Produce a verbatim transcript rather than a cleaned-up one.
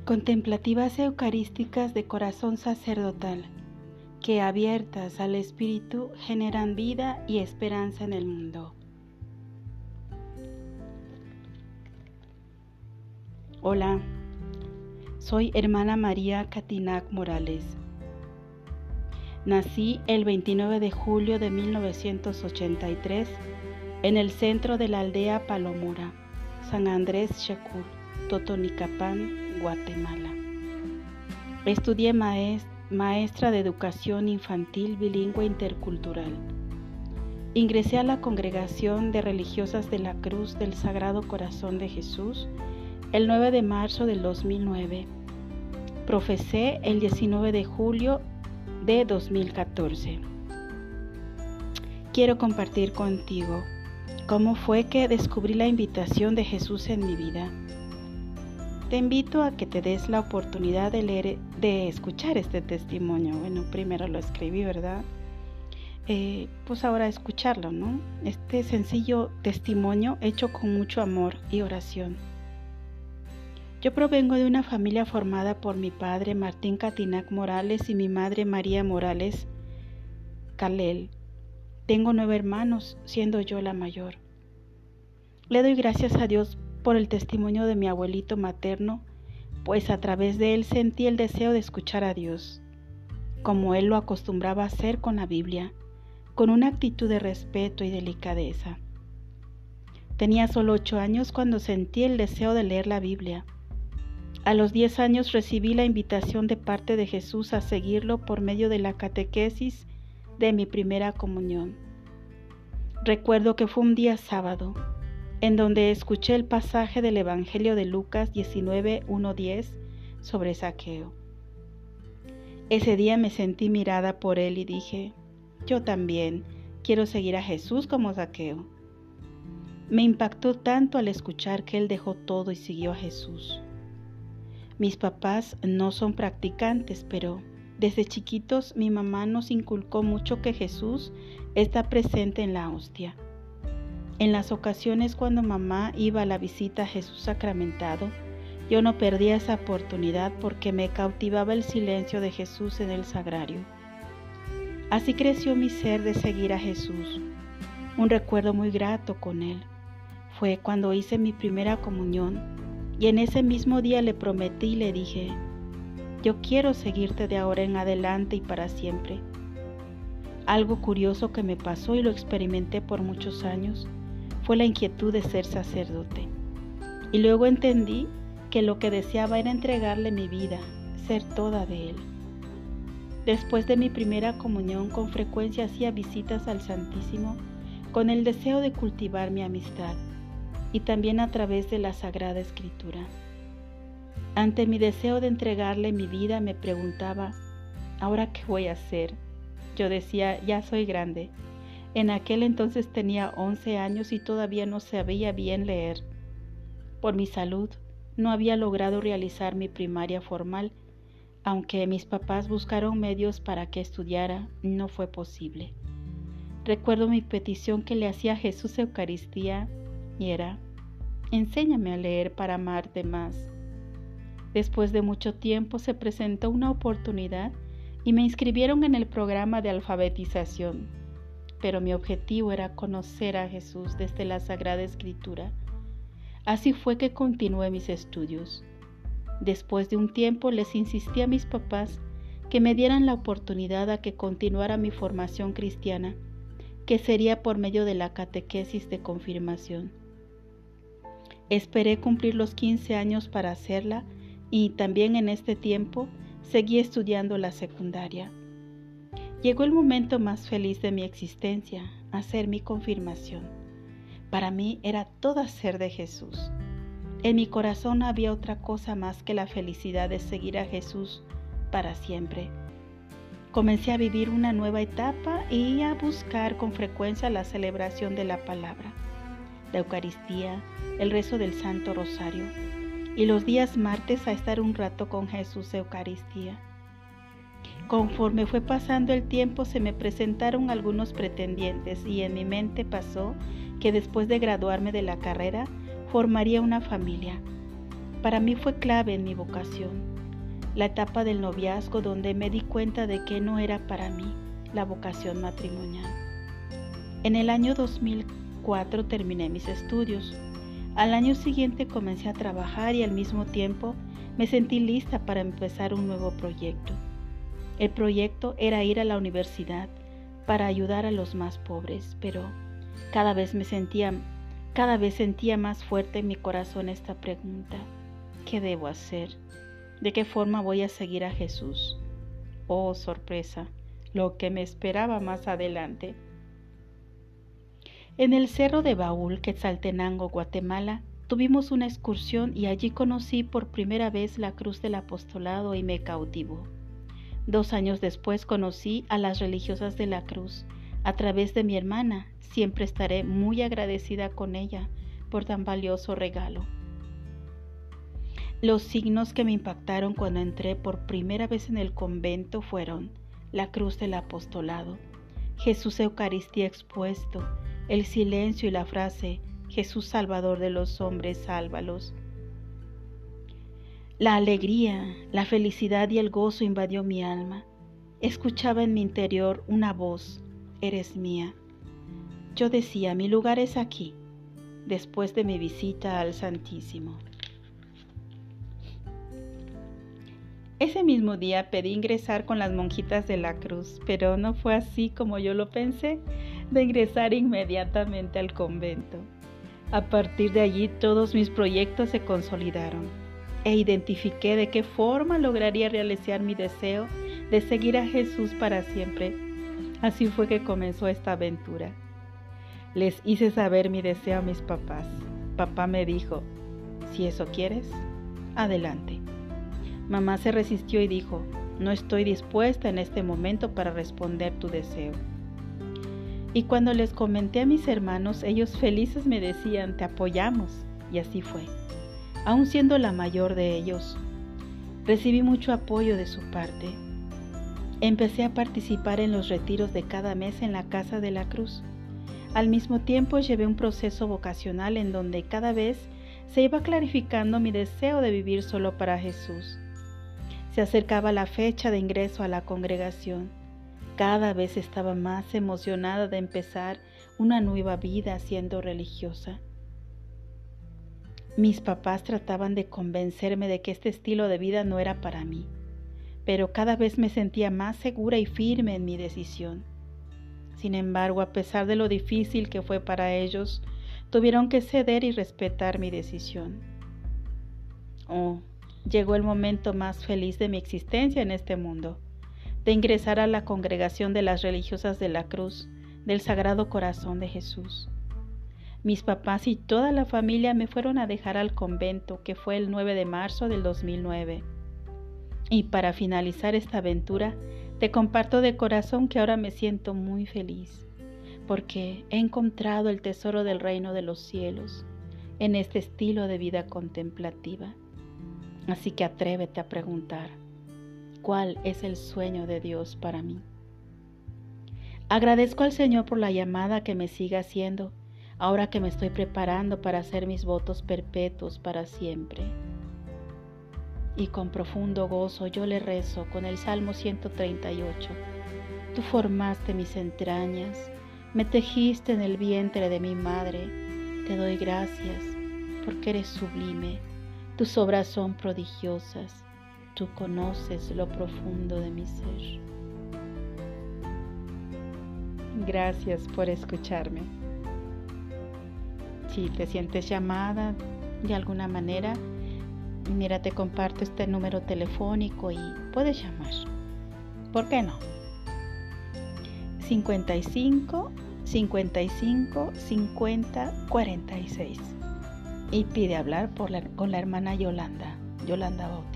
Contemplativas eucarísticas de corazón sacerdotal, que abiertas al Espíritu generan vida y esperanza en el mundo. Hola, soy hermana María Catinac Morales. Nací el veintinueve de julio de mil novecientos ochenta y tres en el centro de la aldea Palomora, San Andrés Xecul, Totonicapán, Guatemala. Estudié maest- maestra de educación infantil bilingüe intercultural. Ingresé a la Congregación de Religiosas de la Cruz del Sagrado Corazón de Jesús el nueve de marzo del dos mil nueve. Profesé el diecinueve de julio de dos mil catorce. Quiero compartir contigo cómo fue que descubrí la invitación de Jesús en mi vida. Te invito a que te des la oportunidad de leer, de escuchar este testimonio. Bueno, primero lo escribí, ¿verdad? Eh, pues ahora escucharlo, ¿no? Este sencillo testimonio hecho con mucho amor y oración. Yo provengo de una familia formada por mi padre Martín Catinac Morales y mi madre María Morales Calel. Tengo nueve hermanos, siendo yo la mayor. Le doy gracias a Dios por el testimonio de mi abuelito materno, pues a través de él sentí el deseo de escuchar a Dios, como él lo acostumbraba a hacer con la Biblia, con una actitud de respeto y delicadeza. Tenía solo ocho años cuando sentí el deseo de leer la Biblia. A los diez años recibí la invitación de parte de Jesús a seguirlo por medio de la catequesis de mi primera comunión. Recuerdo que fue un día sábado, en donde escuché el pasaje del Evangelio de Lucas diecinueve, uno a diez sobre Zaqueo. Ese día me sentí mirada por él y dije, yo también quiero seguir a Jesús como Zaqueo. Me impactó tanto al escuchar que él dejó todo y siguió a Jesús. Mis papás no son practicantes, pero desde chiquitos mi mamá nos inculcó mucho que Jesús está presente en la hostia. En las ocasiones cuando mamá iba a la visita a Jesús sacramentado, yo no perdía esa oportunidad porque me cautivaba el silencio de Jesús en el sagrario. Así creció mi ser de seguir a Jesús. Un recuerdo muy grato con él fue cuando hice mi primera comunión y en ese mismo día le prometí y le dije, yo quiero seguirte de ahora en adelante y para siempre. Algo curioso que me pasó y lo experimenté por muchos años fue la inquietud de ser sacerdote. Y luego entendí que lo que deseaba era entregarle mi vida, ser toda de él. Después de mi primera comunión, con frecuencia hacía visitas al Santísimo con el deseo de cultivar mi amistad y también a través de la Sagrada Escritura. Ante mi deseo de entregarle mi vida me preguntaba, ¿ahora qué voy a hacer? Yo decía, ya soy grande. En aquel entonces tenía once años y todavía no sabía bien leer. Por mi salud, no había logrado realizar mi primaria formal, aunque mis papás buscaron medios para que estudiara, no fue posible. Recuerdo mi petición que le hacía a Jesús Eucaristía y era, enséñame a leer para amarte más. Después de mucho tiempo se presentó una oportunidad y me inscribieron en el programa de alfabetización. Pero mi objetivo era conocer a Jesús desde la Sagrada Escritura. Así fue que continué mis estudios. Después de un tiempo les insistí a mis papás que me dieran la oportunidad a que continuara mi formación cristiana, que sería por medio de la catequesis de confirmación. Esperé cumplir los quince años para hacerla y también en este tiempo seguí estudiando la secundaria. Llegó el momento más feliz de mi existencia, hacer mi confirmación. Para mí era todo ser de Jesús. En mi corazón no había otra cosa más que la felicidad de seguir a Jesús para siempre. Comencé a vivir una nueva etapa y a buscar con frecuencia la celebración de la palabra, la Eucaristía, el rezo del Santo Rosario y los días martes a estar un rato con Jesús Eucaristía. Conforme fue pasando el tiempo se me presentaron algunos pretendientes y en mi mente pasó que después de graduarme de la carrera formaría una familia. para mí fue clave en mi vocación, la etapa del noviazgo donde me di cuenta de que no era para mí la vocación matrimonial. En el año dos mil cuatro terminé mis estudios. Al año siguiente comencé a trabajar y al mismo tiempo me sentí lista para empezar un nuevo proyecto. El proyecto era ir a la universidad para ayudar a los más pobres, pero cada vez me sentía, cada vez sentía más fuerte en mi corazón esta pregunta: ¿qué debo hacer? ¿De qué forma voy a seguir a Jesús? Oh, sorpresa, lo que me esperaba más adelante. En el Cerro de Baúl, Quetzaltenango, Guatemala, tuvimos una excursión y allí conocí por primera vez la cruz del apostolado y me cautivó. Dos años después conocí a las religiosas de la cruz a través de mi hermana. Siempre estaré muy agradecida con ella por tan valioso regalo. Los signos que me impactaron cuando entré por primera vez en el convento fueron la cruz del apostolado, Jesús Eucaristía expuesto, el silencio y la frase Jesús Salvador de los hombres, sálvalos. La alegría, la felicidad y el gozo invadió mi alma. Escuchaba en mi interior una voz: eres mía. Yo decía, mi lugar es aquí, después de mi visita al Santísimo. Ese mismo día pedí ingresar con las monjitas de la cruz, pero no fue así como yo lo pensé, de ingresar inmediatamente al convento. A partir de allí todos mis proyectos se consolidaron e identifiqué de qué forma lograría realizar mi deseo de seguir a Jesús para siempre. Así fue que comenzó esta aventura. Les hice saber mi deseo a mis papás. Papá me dijo: si eso quieres, adelante. Mamá se resistió y dijo: no estoy dispuesta en este momento para responder tu deseo. Y cuando les comenté a mis hermanos, ellos felices me decían: te apoyamos. Y así fue. Aún siendo la mayor de ellos, recibí mucho apoyo de su parte. Empecé a participar en los retiros de cada mes en la Casa de la Cruz. Al mismo tiempo llevé un proceso vocacional en donde cada vez se iba clarificando mi deseo de vivir solo para Jesús. Se acercaba la fecha de ingreso a la congregación. Cada vez estaba más emocionada de empezar una nueva vida siendo religiosa. Mis papás trataban de convencerme de que este estilo de vida no era para mí, pero cada vez me sentía más segura y firme en mi decisión. Sin embargo, a pesar de lo difícil que fue para ellos, tuvieron que ceder y respetar mi decisión. Oh, llegó el momento más feliz de mi existencia en este mundo, de ingresar a la congregación de las religiosas de la cruz del Sagrado Corazón de Jesús. Mis papás y toda la familia me fueron a dejar al convento, que fue el nueve de marzo del dos mil nueve. Y para finalizar esta aventura, te comparto de corazón que ahora me siento muy feliz, porque he encontrado el tesoro del reino de los cielos en este estilo de vida contemplativa. Así que atrévete a preguntar: ¿cuál es el sueño de Dios para mí? Agradezco al Señor por la llamada que me sigue haciendo, ahora que me estoy preparando para hacer mis votos perpetuos para siempre. Y con profundo gozo yo le rezo con el Salmo ciento treinta y ocho. Tú formaste mis entrañas, me tejiste en el vientre de mi madre. Te doy gracias porque eres sublime, tus obras son prodigiosas, tú conoces lo profundo de mi ser. Gracias por escucharme. Si te sientes llamada de alguna manera, mira, te comparto este número telefónico y puedes llamar. ¿Por qué no? cincuenta y cinco, cincuenta y cinco, cincuenta, cuarenta y seis. Y pide hablar por la, con la hermana Yolanda, Yolanda Bautista.